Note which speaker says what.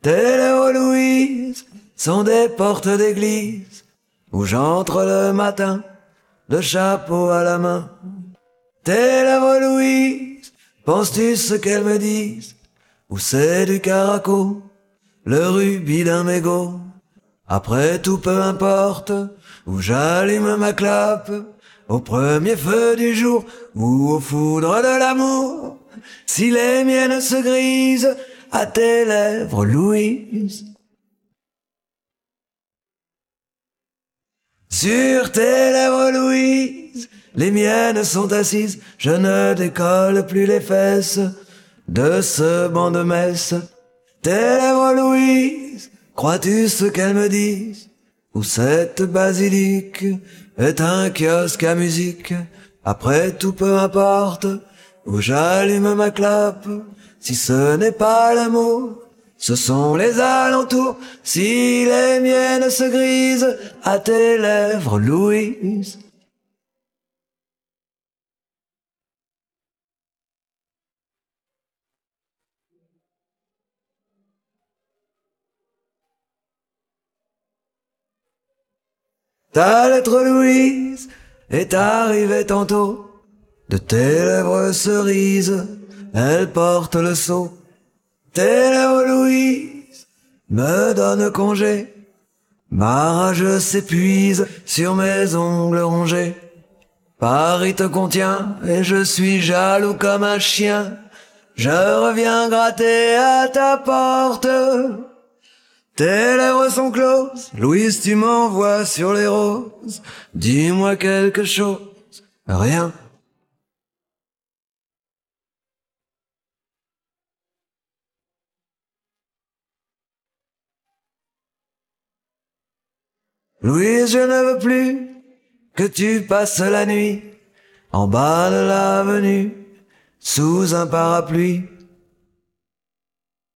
Speaker 1: Tes lèvres, Louise, sont des portes d'église où j'entre le matin, le chapeau à la main. Tes lèvres, Louise, penses-tu ce qu'elles me disent? Ou c'est du caraco, le rubis d'un mégot? Après tout, peu importe, où j'allume ma clope, au premier feu du jour ou aux foudres de l'amour, si les miennes se grisent à tes lèvres, Louise. Sur tes lèvres, Louise, les miennes sont assises, je ne décolle plus les fesses de ce banc de messe. Tes lèvres, Louise, crois-tu ce qu'elles me disent? Ou cette basilique est un kiosque à musique? Après tout, peu importe, où j'allume ma clope, si ce n'est pas l'amour, ce sont les alentours. Si les miennes se grisent à tes lèvres, Louise. Ta lettre, Louise, est arrivée tantôt. De tes lèvres cerises, elle porte le sceau. Tes lèvres, Louise, me donnent congé. Ma rage s'épuise sur mes ongles rongés. Paris te contient et je suis jaloux comme un chien. Je reviens gratter à ta porte. Tes lèvres sont closes, Louise, tu m'envoies sur les roses. Dis-moi quelque chose, rien. Louise, je ne veux plus que tu passes la nuit en bas de l'avenue, sous un parapluie.